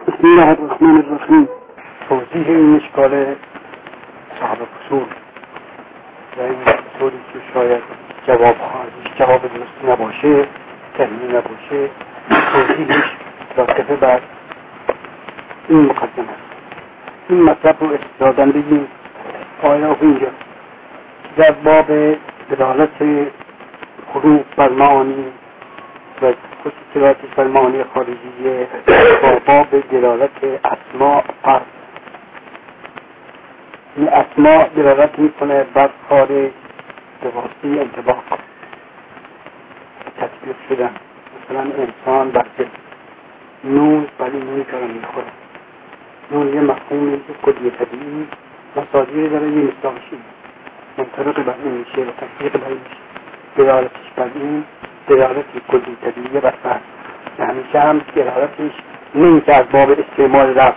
بسم الله الرحمن الرحیم. توضیح این اشکال صاحب فصول و این فصولی که شاید جواب درست نباشه، تحلیل نباشه، توضیحش راتفه بر این مقدمه است. این مطلب رو استفادن بگیم آیا اینجا در باب دلالت حروف بر معانی و خصوصیاتش بر معانی خارجیه با باب دلالت اسماء فرق. این اسماء دلالت میکنه بر خارج به واسطه انطباق تطبیق شدن. مثلا انسان بر دل، نون ولی نونی که را میخوره. نون یه مفهومی کلی طبیعی مصادیری داره، یه مصداقشی منطبق بر این میشه و تطبیق بر این میشه. دلالتش بر این دلالت کلی طبیعی بر فرد و همیشه هم دلالتش نه که از باب استعمال لفظ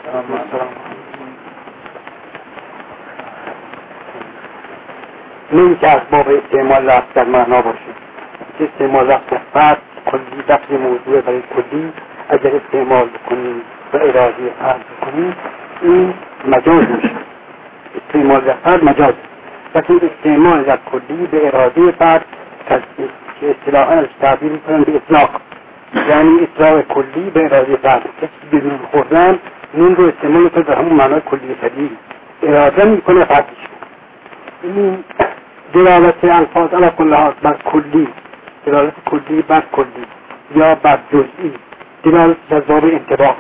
نه که از باب استعمال لفظ در معنا باشه. استعمال لفظ در فرد کلی لفظ موضوع برای کلی اگر استعمال بکنیم و اراده فرد بکنیم این مجاز میشه. استعمال در فرد مجاز، لیکن استعمال در کلی به اراده فرد که اصطلاحاً از تعبیر میکنن به اطلاق، یعنی اطلاق کلی به اراده فرد. کسی به نون خوردن نون رو استعمال میکنه در همون معنای کلی طبیعی، اراده میکنه فردش. این دلالت الفاظ علی کل حال بر کلی، دلالت کلی بر کلی یا بر جزئی، دلالت از باب انطباق.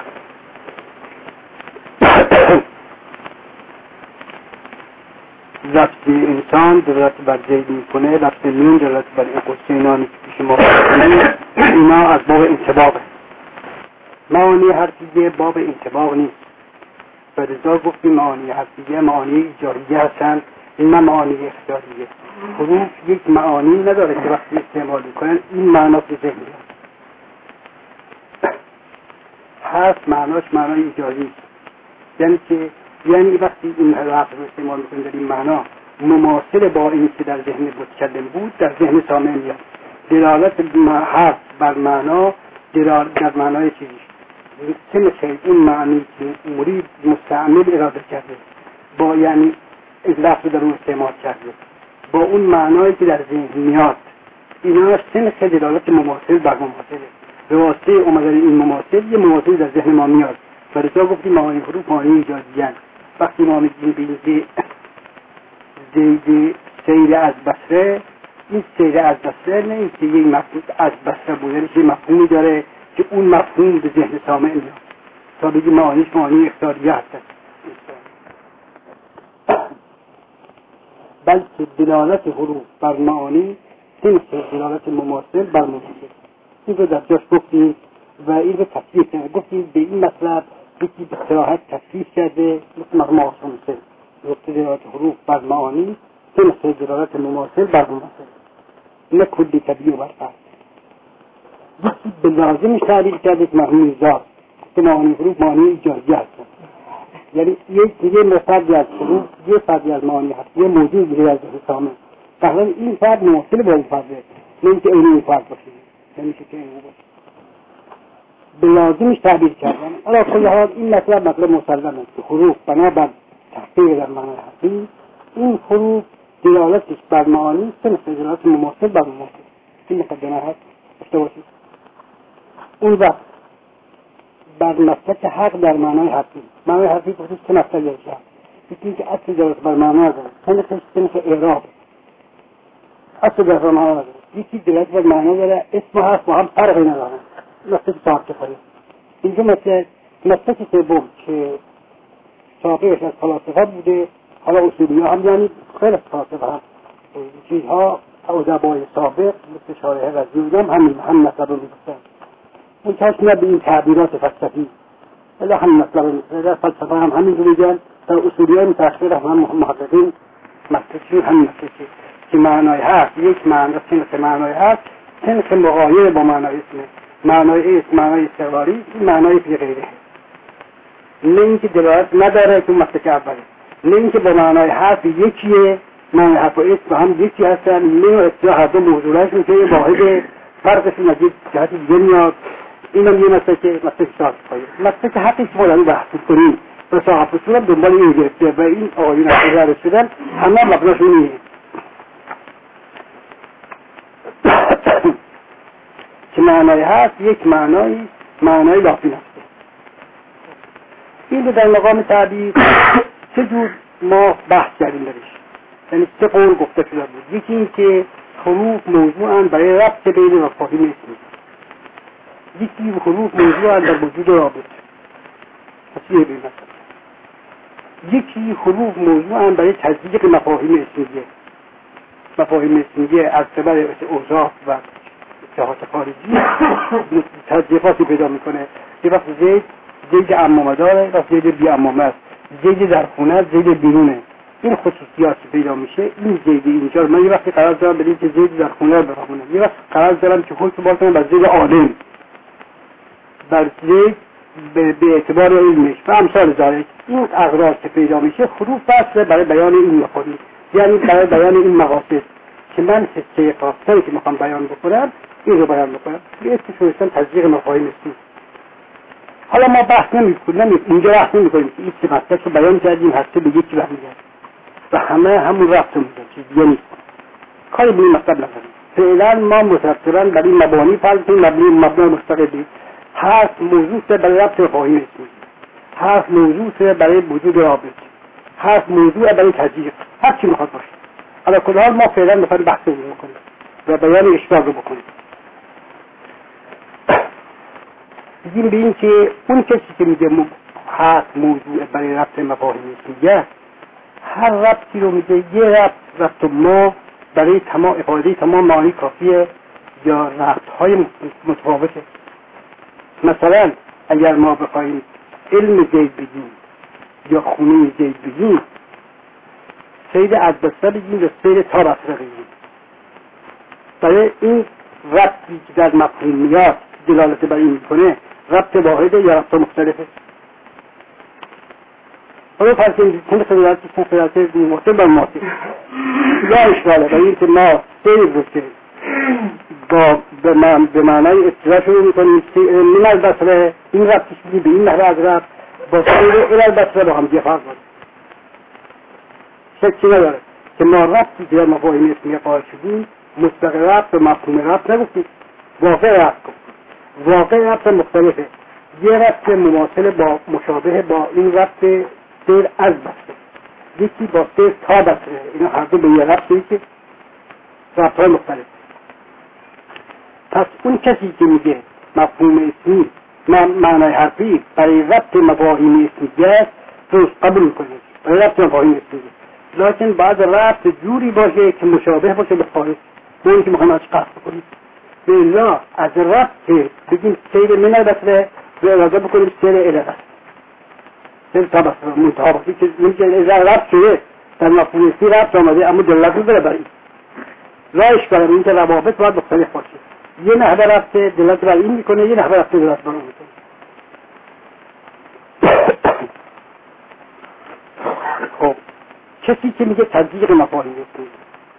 لفظ انسان دلالت بر زید میکنه، لفظ نون دلالت بر این قصینانی که پیش ما کنه، اینا از باب انطباقه. معانی حرفیه باب انطباق نیست. و رضا گفتیم معانی حرفیه معانی ایجاریه هستن، این نه معانی اختیاریه. حروف یک معانی نداره که وقتی استعمال میکنن این معنا به ذهن میاد. حرف معناش معنای ایجاری است، یعنی وقتی این حرف رو استعمال میکنیم در این معنا مماثل با این که در ذهن متکلم بود در ذهن سامع میاد. دلالت حرف بر معنا در معنای چیزی چه مثل این معنی که مرید مستعمل اراده کرده با یعنی لفظ در اون استعمال کرده با اون معنایی که در ذهن میاد، اینا سه مثل دلالت مماثل بر مماثله. به واسطه اومدن این مماثل یه مماثل در ذهن ما میاد. برای گفتیم معانی حروف معانی ایجادیان. وقتی ما میگیم به زید سیر از بصره، این سیر از بصره نه این که یک مفهوم از بصره بودنش یه مفهومی داره که اون مفهوم به ذهن سامع میاد تا بگیم معانیش معانی اختیاریه هست، بلکه دلالت حروف بر معانی سه دلالت مماثل بر مماثل. این رو در جاش گفتیم و این رو تصریح کرده. گفتیم به این مطلب یکی به صراحت تصریح کرده مثل مرموم آسانسه گفته دلالت حروف بر معانی سه مثل دلالت مماثل بر مماثل، نه کلی طبیعی و بر فرد. یکی به لازمش تعبیر کرده که مرموم ذات که معانی حروف معانی ایجادیه هستن، یعنی یه مفردی از حروف یه فردی از معانی هست یه موجود دیگه از حسامه، فقط این فرد مماثل با این فرده، نه اینکه این فرد باشه، نمیشه که این باشه. به لازمش تعبیر کردن. علا کل حال این مطلب مسلم است که حروف بنابر تحقیق در معنی حرفی این حروف دلالتش بر معانی سه مثل دلالت مماثل بر مماثل. این مقدمه هست داشته باشید. اون وقت بر مسلک حق در معنای حرفی، معنای حرفی بخصوص سه مسلک داشته. یکی که اصل دلالت بر معنا داره، سه مثل اعراب اصل دلالت بر معنا داره. یکی دلالت بر معنا داره، اسم و حرف با هم فرقی نداره، مسلک صاحب کفایه. اینجا مسلک سوم که سابقش از فلاسفه بوده، حالا اصولی ها هم یعنی خیلی فلاسفه هم چیزها ادبای سابق مثل شارح رضی هم مطلب رو میگفتن. اون کسی نه به این تعبیرات فلسفی ولی هم مطلب رو میگفتن. فلسفه هم همین رو میگن، در اصولی های متأخر هم محققین مسلکی هم مسلکی که معنای هست یک معنی که معنای هست که مغایر با معنای اسمه. معنای اسم معنای استقراری، این معنای فی غیره، نه اینکه دلالت نداره که مسلک اوله، نه اینکه با معنای حرف یکیه، معنای حرف و اسم با هم یکی هستن، نه اصطلاح هر دو موضوعش میشه واحد، فرقشون از یک جهت دیگه میاد. اینم یه مسئله شاخص پایه، مسئله که حقیقی ما داریم بحث کنیم و صاحب اصول دنبال این گرفته و این آقایون اصول رسیدن همه مبناشون اینه. که معنای هست یک معنای لافی هست. این رو در مقام تعبیر چه جور ما بحث کردیم درش، یعنی سه قول گفته شده بود. یکی این که حروف موضوعاً برای ربط بین مفاهیم اسمی، یکی حروف موضوعاً در وجود رابط، یکی حروف موضوعاً برای تزریق مفاهیم اسمیه از قبل اوصاف و جهات خارجی تزریقاتی پیدا میکنه. یه وقت زید عمامه داره، وقت زید بی عمامه است، زید در خونه است، زید بیرونه. این خصوصیات پیدا میشه. این زید اینجا من یه وقتی قرار دارم بدیم که زید در خونه بخونه، یه وقت قرار دارم که حکم باز کنم بر زید عالم، بر زید به اعتبار علمش و امثال ذالک. این اغراض که پیدا میشه حروف بسته برای بیان این مفاهیم، یعنی برای بیان این مقاصد که من حصه خاصی که میخوام بیان بکنم این رو بیان بکنم. به اسم تزریق مفاهیم اسمی. حالا ما بحث نمی‌کنیم، اینجا بحث نمی‌کنیم که این چه مطلب رو بیان کردیم هسته به یکی برمیگرده و همه همون ربط می‌دن، چیزی نیست. کاری به این مطلب نداریم. فعلا ما متأثراً بر این مبانی فرض کنیم مبنا مستقلی. هر موضوع برای ربط مفاهیم اسمی، هر موضوع برای وجود رابط، هر موضوع برای تزریق، هر چی می‌خواد باشه. حالا کل حال ما فعلا می‌خوایم بحث بکنیم و بیان اشتراک رو بکنیم. بگیم به این که اون کسی که میگه هست موضوع برای ربط مفاهیم اسمیه، هر ربطی رو میگه یه ربط ما برای افاده تمام معانی کافیه یا ربط‌های متفاوته. مثلا اگر ما بخوایم علم زید بگیم یا خونه زید بگیم، سید از بسته بگیم یا سید تا بسته بگیم، برای این ربطی که در مفهومیات دلالت بر این میکنه ربط واحده یا ربط مختلفه. حالا فرض کنید چند خلالات محتم بر محتم لا اشکاله برای این که ما سید رو که به معنای اصطلاح شروع میکنیم من البصره، این ربطش بگیم به این نحوه از ربط با سید البصره با هم دیگه فرق داره. شکی نداره که ما ربطی که در مفاهیم اسمیه قائل شدیم مستقل ربط و مفهوم ربط نگفتیم، واقع ربط گفتیم. واقع ربط مختلفه. یه ربط مماثل با مشابه با این ربط سیر از بسته، یکی با سیر تا بسته. اینا هر دو به یه ربطی که ربط های مختلف. پس اون کسی که میگه مفهوم اسمی معنای حرفی برای ربط مفاهیم اسمیه درست قبول میکنید، برای ربط مفاهیم اسمیه، لیکن بعد ربط جوری باشه که مشابه باشه به خارج، نه اینکه میخوایم ازش قصد بکنیم. به الله از ربط بگیم سیر من البصره به اراده بکنیم سیر البصره، سیر تا بسره منتها باشه که نمیشه ربط شده در مفهوم اسمی ربط آمده اما دلالت نداره برای این. رایش کنم این که روابط باید مختلف باشه. یه نحوه ربط دلالت بر این میکنه، یه نحوه ربط دلالت بر اون میکنه. خب کسی که میگه تزریق مفاهیم اسمی،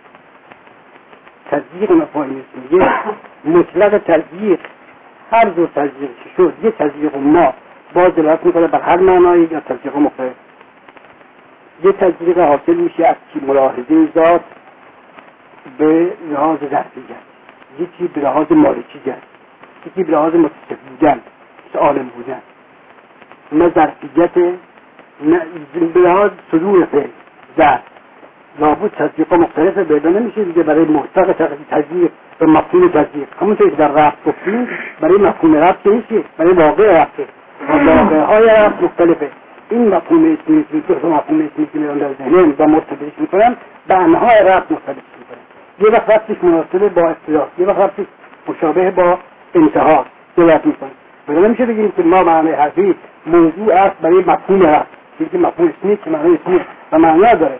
تزریق مفاهیم اسمیه مطلق تزریق، هر دو تزریق شد یه تزریق ما باز دلالت میکنه بر هر معنایی یا تزریق مختلف. یه تزریق حاصل میشه از ملاحظه ذات به لحاظ ظرفیت، یکی به لحاظ مالکیت، یکی به لحاظ متصف بودن، عالم بودن، نه ظرفیت نه به لحاظ صدور فعل ذات. لابد تزریق مختلفه پیدا نمیشه دیگه برای محتق تزریق و مفهوم تزریق. همونطور که در ربط گفتیم برای مفهوم ربط نیست، برای واقع ربطه و واقع های ربط مختلفه. این مفهوم اسمی که مفهوم اسمی که میرن در ذهنم و مرتبطش میکنن به انواع ربط مختلف میکنن. یه وقت ربطش مناسبه با اصطلاح، یه وقت ربطش مشابه با انتها دلالت میکنه. پیدا نمیشه بگیم که ما معنی حرفی موضوع است برای مفهوم ربط، که مفهوم اسمی که معنی اسمی و معنا داره.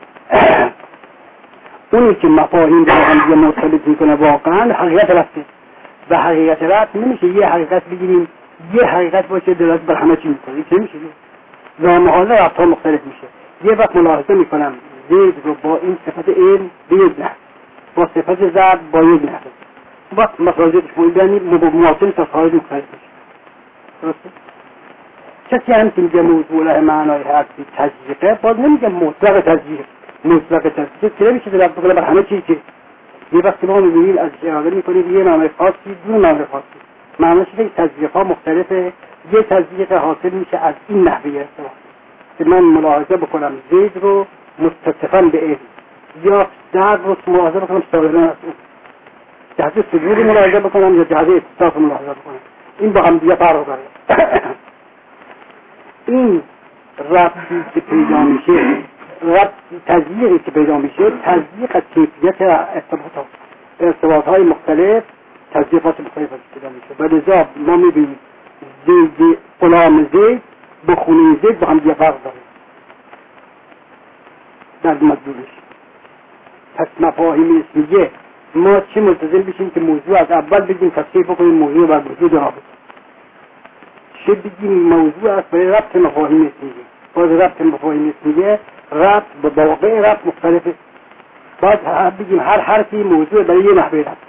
اونی که مفاهیم رو هم دیگه مرتبط میکنه واقعا حقیقت ربطه و حقیقت ربط نمیشه یه حقیقت بگیریم یه حقیقت باشه دلالت بر همه چی میکنه، این چه میشه؟ زامحال ربط ها مختلف میشه. یه وقت ملاحظه میکنم زید رو با این صفت علم به یک نحو، با صفت ضرب با یک نحو، وقت مخارجش بود یعنی مواطن تا خارج مختلف میشه. درسته؟ کسی هم که میگه موضوع له معنای هستی تزییقه، باز نمیگه مطلق تزییق. مطلق تزییق که نمیشه در بقیه بر همه چیز که یه وقتی ما میبینیم از اراده میکنیم یه معنای خاصی دون معنای خاصی. معنیش اینه که تزییق ها مختلفه. یه تزییق حاصل میشه از این نحوه ارتباط که من ملاحظه بکنم زید رو متصفاً به علم، یا درد رو ملاحظه بکنم سابقاً از اون، جهت صدور ملاحظه بکنم یا جهت اتصاف ملاحظه بکنم. این با هم دیگه فرق داره. این ربطی که پیدا میشه، تزییقی که پیدا میشه، تزییق از کیفیت ارتباط های مختلف، تزییقات مختلف پیدا میشه. و لذا ما میبینیم زید غلام زید با خونه زید با هم دیگه فرق داره در مدلولش. پس مفاهیم اسمیه ما چه ملتزم بشیم که موضوع از اول بگیم تصریف بکنیم موضوع بر وجود رابط، چه بگیم موضوع است برای ربط مفاهیم اسمیه. باز ربط مفاهیم اسمیه ربط با واقع ربط مختلفه. باز بگیم هر حرفی موضوع برای یه نحوه ربط.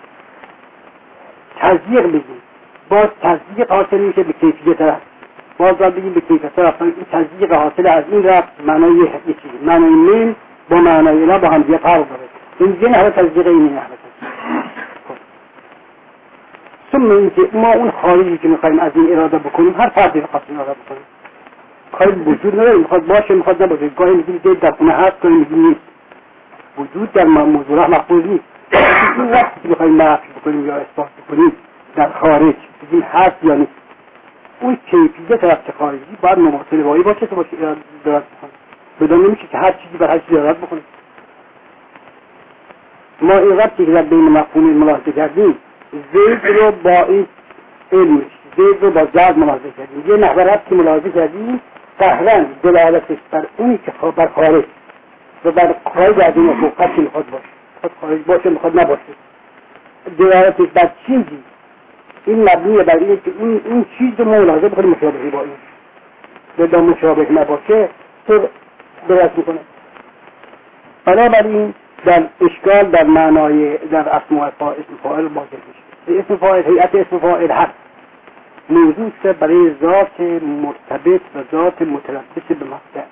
تزییق بگیم، باز تزییق حاصل میشه به کیفیت ربط. باز بگیم به کیفیت ربط. این تزییق حاصل از این ربط معنای یه چیزی. معنای من با معنای اینا با هم دیگه فرق داره. این یه نحوه تزییق، این نحوه تزییق. ثم اینکه ما اون خارجی که میخوایم از این اراده بکنیم، هر فردی رو خواستیم اراده بکنیم، خواهی وجود نداره، میخواد باشه میخواد نباشه. گاهی میگیم دید در خونه هست، گاهی میگیم نیست. وجود در موضوع محفوظ نیست. این وقتی که میخوایم نفی بکنیم یا اثبات بکنیم در خارج، بگیم هست یا نیست، اون کیفیت ربط خارجی باید مماثل با این باشه که باشه اراده بکنیم. بدون نمیشه که هر چیزی بر هر چیزی اراده بکنیم. ما این ربطی که در بین مفهوم ملاحظه کردیم، زید رو با این علم، زید رو با زرد ملاحظه کردیم، یه نحوه ربطی ملاحظه کردیم تقریبا دلالتش بر اونی که بر خارج و بر خارج از این افق میخواد باشه، میخواد خارج باشه میخواد نباشه، دلالتش بر چیزی این مبنی بر اینه که اون چیز رو ملاحظه بکنیم مشابهی با این، بدون مشابه نباشه تو دلالت میکنه. بنابراین در اشکال در معنای در اسم فاعل واضح میشه. اسم فاعل هیئت اسم فاعل هست، موضوع است برای ذات مرتبط و ذات متلبس به مصدر،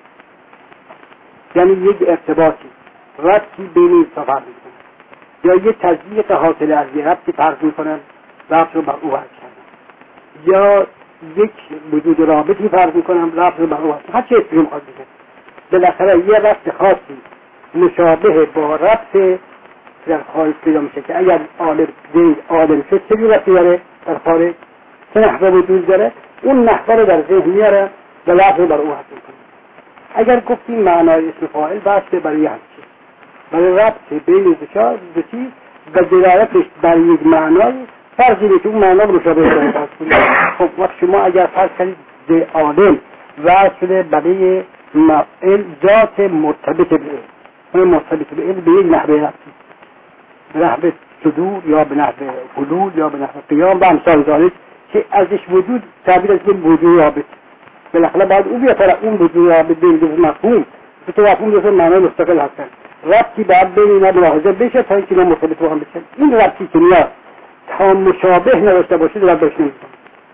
یعنی یک ارتباطی ربطی بین این فرق میکنه، یا یک تزییق حاصل از یک ربطی فرق میکنن ربط رو بر او حرف کردن، یا یک وجود رابطی فرق میکنن ربط رو بر او حرف، هر چه اسمی میخواد بگه. بالاخره یه ربط خاصی مشابه با ربط در خارج پیدا میشه که اگر عالم شد چه ربطی داره در خارج، چه نحوه وجود داره، اون نحوه رو در ذهن میاره و لفظ رو بر او حرف میکنه. اگر گفتیم معنای اسم فاعل بسته برای هر چیز، برای ربط بین دو چیز و دلالتش بر یک معنای فرضی که اون معنا رو مشابه داره. خب وقت شما اگر فرض کنید عالم وصل برای مفعول ذات مرتبط به علم، اون مرتبط به علم به یک نحوه ربطی، به نحوه صدور یا به نحوه حلول یا به نحوه قیام و امثال ذالک که ازش وجود تعبیر از این وجود رابط، بالاخره باید او بیاره اون وجود رابط بین دو مفهوم که تو مفهوم دو معنی مستقل هستن، ربطی باید بین اینا ملاحظه بشه تا اینکه اینا مرتبط با هم بشن. این ربطی که میاد تا مشابه نداشته باشه در درش نمی‌کنه،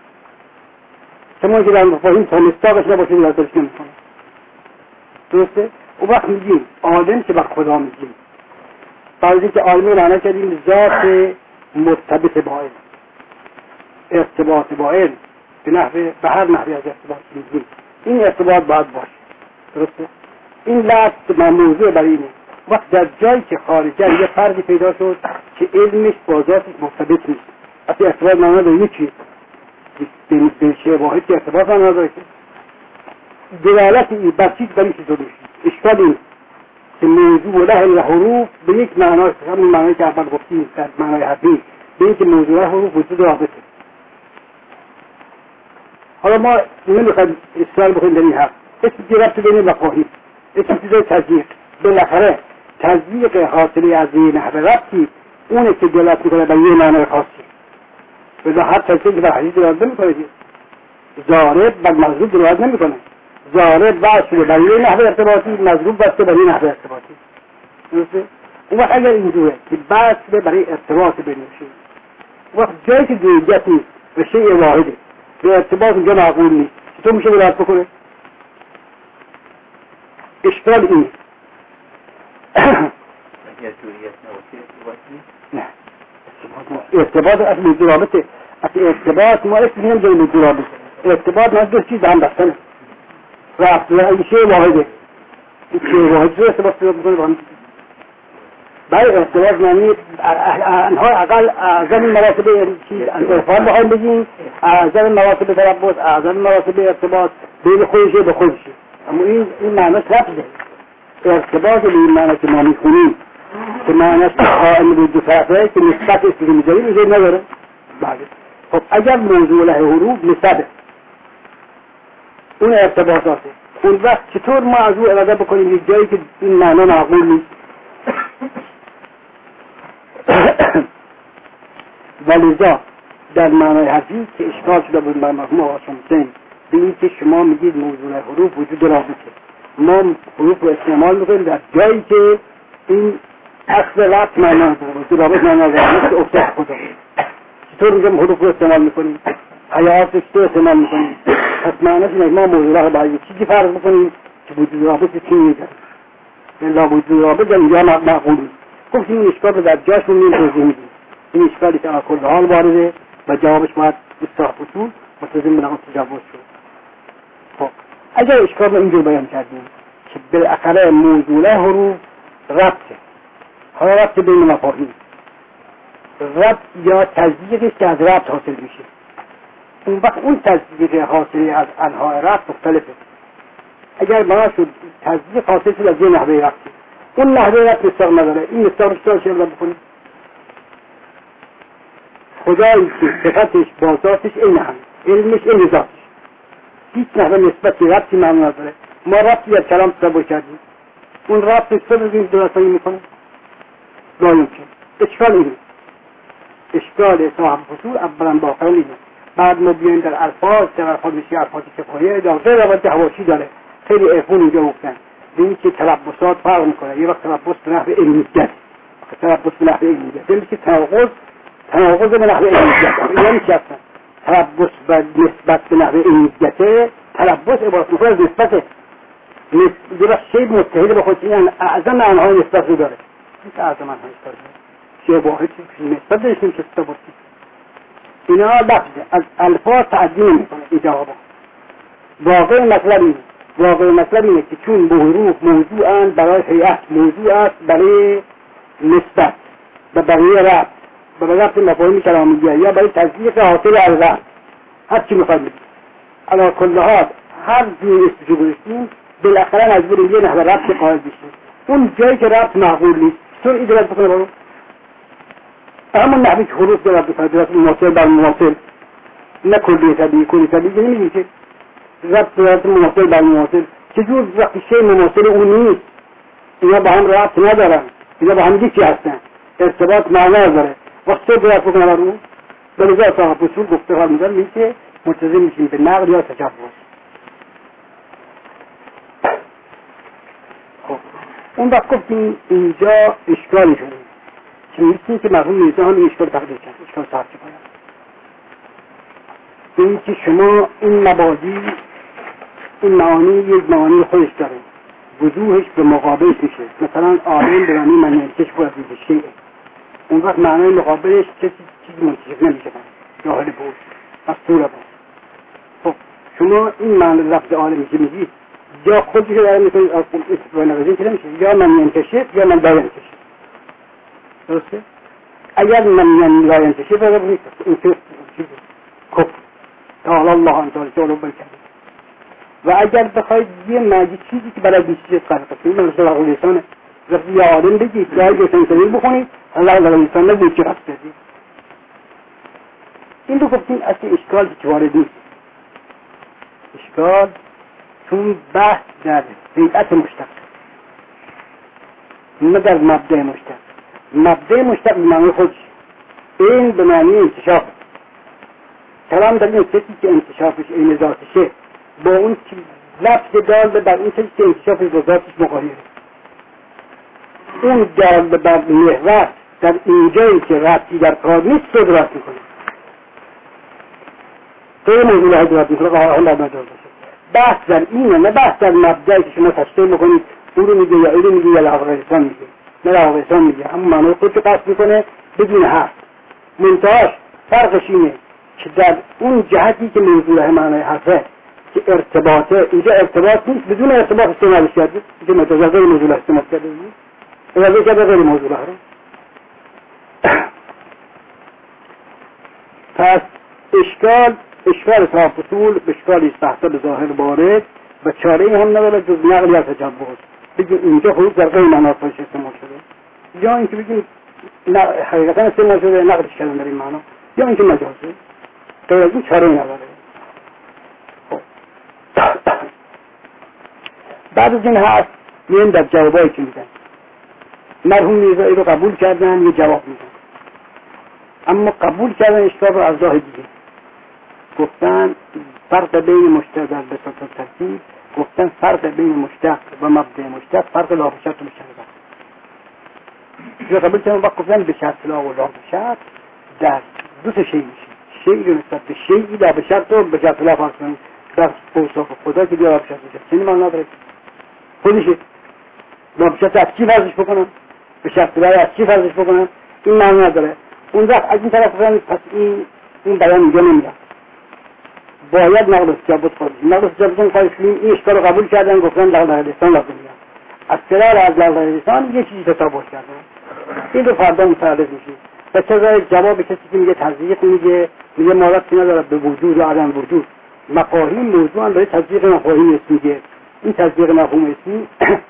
شما که در مفاهیم تا مستاقش نباشه در درش نمی‌کنه. درسته؟ اون وقت میگیم عالم که بر خدا میگیم، بعضی که عالم معنی کردیم ذات مرتبط با علم، ارتباط با علم به هر نحوی از ارتباط میگیم، این ارتباط باید باشه. درسته؟ این لفظ موضوع برای اینه. وقت در جایی که خارجه یه فردی پیدا شد که علمش با ذاتش مرتبط نیست، اصلا ارتباط معنی داره یکی به چه واحد که ارتباط معنی داره که دلالتی بر چیز برای چیز داره. اشکال این که موضوع له حروف به یک معنی، همون معنی که اول گفتیم در معنای حرفی، به اینکه موضوع له حروف وجود رابطه. حالا ما نمیخوایم اصرار بکنیم در این حرف، اسم ربط بین مفاهیم، اسم چیزای تزییق، بالاخره تزییق حاصلی از این نحوه ربطی اونه که دلالت میکنه بر یه معنی خاصی. بذار هر تزییق بر حدیث دلالت نمیکنه، ضارب بر مضروب دلالت نمیکنه، ضارب وصل بر یه نحوه ارتباطی، مضروب وصل بر یه نحوه ارتباطی. درسته؟ اون وقت اگر اینجوره که وصل برای ارتباط بینشون وقت جایی که گویت نیست و شیء واحده به ارتباط اونجا معقول نیست، چطور میشه ولایت بکنه؟ اشکال اینه. نه ارتباط اصل موضوع رابطه، اصل ارتباط ما اسم نمیدونیم موضوع رابطه، ارتباط ما دو چیز هم بستنه رفت و این شیء واحده، این شیء واحد رو ارتباط پیدا میکنه با هم. برای ارتباط معنی انها اعظم مراتب چیز انتفاع بخواهیم بگیم، اعظم مراتب تربط، اعظم مراتب ارتباط بین خودشه به خودشه، اما این معنیش رفته. ارتباط به این معنی که ما میخونیم که معنیش قائم به دو طرفه که نسبت است که میذاریم اینجا نداره. بله خب اگر موضوع له حروف نسبه اون ارتباطاته، اون وقت چطور ما از او اراده بکنیم یک جایی که این معنی معقول نیست؟ ولذا در معنای حرفی که اشکال شده بود بر مرحوم آقا حسین به این که شما میگید موضوع حروف وجود رابطه، ما حروف رو استعمال میکنیم در جایی که این عکس ربط معنی نداره، وجود رابط معنی نداره، مثل افتاد خدا. چطور میگم حروف رو استعمال میکنیم؟ حیات رو چطور استعمال میکنیم؟ پس معنیش اینه ما موضوع رو باید چیزی فرض بکنیم که وجود رابط چی میگه؟ الا وجود رابط در اینجا معقول نیست. گفتیم این اشکال رو در جاش میگیم توضیح میدیم. این اشکالی که کل حال وارده و جوابش باید اصلاح اصول مستلزم به نقص تجاوز شد. خب اگر اشکال رو اینجور بیان کردیم که بالاخره موضوع حروف ربطه، حالا ربط بین مفاهیم، ربط یا تزدیقی که از ربط حاصل میشه، اون وقت اون تزدیق حاصلی از انواع ربط مختلفه. اگر بنا شد تزدیق حاصل شد از یه نحوه ربطی، اون نحوه ربط مستاق نداره، این مستاق چطور شده بکنیم؟ خدایی که صفتش با ذاتش این هم، علمش این ذاتش، هیچ نحوه نسبتی ربطی معنی نداره. ما ربطی از کلام تصور کردیم، اون ربط رو بگیم درستایی میکنه؟ لا یمکن. اشکال اینه، اشکال صاحب فصول اولا با آخران اینه. بعد ما بیایم در الفاظ، در الفاظ میشه الفاظ کفایه داره روایت حواشی داره، خیلی افون اینجا گفتن ببینید که تلبسات فرق میکنه. یه وقت تلبس به نحو علمیت، تلبس به نحو علمیت، ببینید که تناقض به نحو علمیت یعنی چی هستن؟ تلبس و نسبت به نحو علمیت، تلبس عبارت میکنه از نسبته، یه وقت شیء متحد به خودش، یعنی اعظم معناهای نسبت رو داره. این که اعظم معناهای نسبت داره شیء واحد نسبت داشتیم که ستابرسی اینا لفظه از الفاظ تعدی نمیکنه. این جوابا واقع مطلب اینه که چون به حروف موضوعاً برای هیئت، موضوع است برای نسبت و برای ربط و برای ربط مفاهیم کلامیه یا برای تزدیق حاصل از ربط، هر چی میخواید بگید علی کل حال هر جور استجو گذاشتیم بالاخره از بریم یه نحوه ربط قائل بشیم. اون جایی که ربط معقول نیست چون ادراک بکنه برو همون نحوی که حروف دارد بفرد مواصل بر مواصل، نه کلی طبیعی نمیدیم که ربط دارد مواصل بر مواصل. چجور وقتی شیء مواصل اون نیست، اینا با هم ربط ندارن، اینا با هم یکی هستن، ارتباط معنا نداره، وقت چه درست بکنه بر اون؟ بلذا صاحب اصول گفته حال میدن میگه که ملتزم میشیم به نقل یا تجوز. خب اون وقت گفتیم اینجا اشکالی شده که میگیم که مرحوم میرزا هم اشکال تقدیر کرد، اشکال صاحب چه باید این که شما این مبادی، این معانی یک معانی خودش داره، وضوحش به مقابلش میشه. مثلا عالم برانی من ینتش باید میشه شیعه، اون وقت معنای مقابلش چیزی منتشف نمیشه یا حال بود مستوره بود. خب شما این معنی لفظ عالمی که میگید یا خودش رو داره میکنید از استفاده نگذین که نمیشه، یا من ینتشف یا من لا ینتشف. درسته؟ اگر من لا ینتشف رو بگید این چیزی کفر تعالی الله انتظار جالو بلکرد. و اگر بخواید یه ماجی چیزی که برای بیشتر قرار کنید مثل عقل لسانه، وقتی یا عالم بگید یا گفتن سریع بخونید الله عقل لسان نبود چه رفت کردید. این رو گفتیم اصل اشکال که وارد نیست. اشکال چون بحث در هیئت مشتق نه در مبدأ مشتق. مبدأ مشتق به معنی خودش، این به معنی انتشاف. کلام در این کسی که انتشافش این ذاتشه با اون لفظ دال بر اون کسی که انتشافش با ذاتش مقایره. اون دال بر محور در اینجایی که ربطی در کار نیست صدرات میکنه. غیر موضوع های درات میکنه و حال مجاز باشه. بحث در اینه، نه بحث در مبدعی که شما تشکیل میکنید اون رو میگه یا این رو میگه یا لحاقستان میگه. نه لحاقستان میگه، اما معنی خود رو قصد میکنه بدون حرف. منتهاش فرقش اینه که در اون جهتی که موضوع معنی حرفه که ارتباطه، اینجا ارتباط نیست، بدون ارتباط استعمال کرده، اینجا متجاوز موضوع استعمال کرده نیست، اجازه کرده غیر موضوع هره. پس اشکال تفصیل اشکالی است به ظاهر وارد و چاره هم نداره جز نقل یا تجوز. بگیم اینجا خروج در غیر معنا استعمال شده، یا اینکه بگیم حقیقتا استعمال شده نقلش کردن در این معنا، یا اینکه مجازه. غیر از این چاره نداره. بعد از این هست میان در جوابایی که میدن. مرحوم میرزایی رو قبول کردن، یه جواب میدن، اما قبول کردن اشکال رو از راه دیگه. گفتن فرق بین مشتق در بساط و ترتیب، گفتن فرق بین مشتق و مبدأ مشتق فرق لا بشرط و بشرط. قبول کردن وقت گفتن به شرط لا و لا بشرط در دو تا شی میشه. شیء رو نسبت به شیئی لا بشرط و بشرط لا فرق کنید در اوصاف خدا که لا بشرط میشه. چنین معنا داره. خودشه لا بشرط از چی فرضش بکنم؟ به شرط لا از چی فرضش بکنم؟ این معنا نداره. اون وقت از این طرف گفتن پس این بیان اینجا نمیاد. باید نقل استجابت خواهد. نقل استجابت خواهد این اشکال رو قبول کردن، گفتن لغت لسان لازم میاد. از فرار از لغت لسان یه چیزی تصور کردن. این رو فردا متعرض میشه. و چرا جواب کسی که میگه تزریق میگه مالت نداره به وجود و عدم وجود. مفاهیم موضوع هم برای تزریق مفاهیم اسم میگه. این تزریق مفهوم اسمی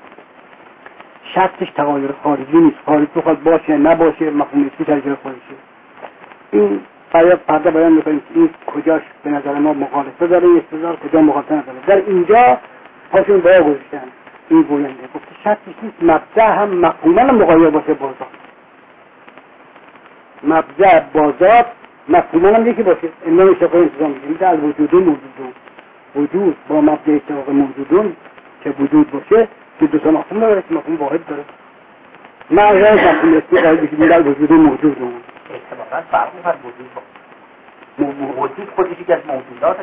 شرطش تغایر خارجی نیست. خارجی بخواد باشه نباشه مفهوم اسمی تغییر خارجی. این فردا بیان میکنیم این کجاش به نظر ما مخالفه داره این استدلال، کجا مخالفه نداره. در اینجا پاشون باید گذاشتن این گوینده گفت شرطش نیست مبدأ هم مفهوما مغایر باشه با ذات. مبدأ با ذات مفهوما هم یکی باشه. این نمیشه انتظام میگه میده از وجودون وجود با مبدأ اتفاق موجودون که وجود باشه که دو تا مفهوم داره که مفهوم واحد داره. معنا مفهوم اسمی قاعده که میده از وجود موجودون اتفاقا فرق می‌کنه وجود خودش یکی از موجوداته.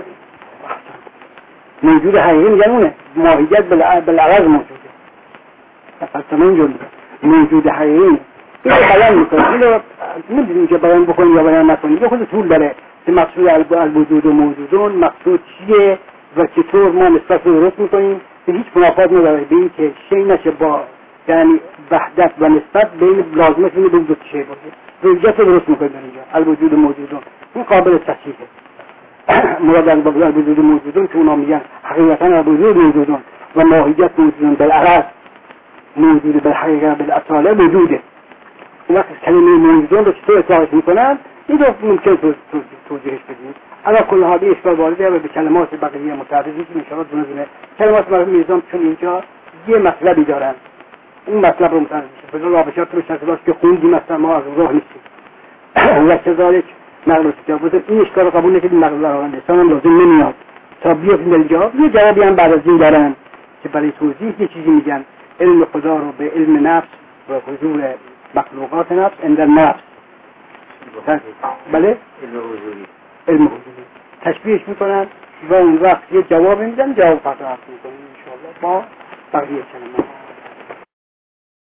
موجود حقیقی میگن ماهیت بالعرض موجوده. مثلا اینجوری موجود حقیقی این بیان میکنه. این رو نمیدونیم که بیان بکنیم یا بیان نکنیم. یه خود طول داره که مقصود الوجود و موجودون مقصود چیه و چطور ما نسبت رو درست میکنیم که هیچ منافات نداره به این که شی نشه با یعنی وحدت و نسبت بین لازمش اینه به دو تا شی باشه. وجودت درست میکنه در اینجا الوجود و موجودون این قابل تصحیحه. مراد از الوجود و موجودون که اونا میگن حقیقتا الوجود موجودون و ماهیت موجودون بالعرض موجود بالحقیقت بالاصاله وجوده. اون وقت کلمه موجودون رو چطور اطلاقش میکنن این رو ممکن توضیحش بدیم. اما کل حالی اشکال وارده و به کلمات بقیه متعرض میشیم انشاءالله دونه دونه. کلمات مرحوم میرزا چون اینجا یه مطلبی دارن این مطلب رو متعرض میشه. بذار لابشات رو شکلاش که خوندیم مثلا ما از راه نیستیم. و کذالک نقل استجابت این اشکال رو قبول نکردیم نقل لغت لسان هم لازم نمیاد تا بیافتیم در جواب. یه جوابی هم بعد از این دارن که برای توضیح یه چیزی میگن علم خدا رو به علم نفس و حضور مخلوقات نفس اندر نفس بله علم حضوری تشبیهش میکنن و اون وقت یه جواب میدن جواب فردا عرض میکنیم انشاءالله با بقیه کلمات.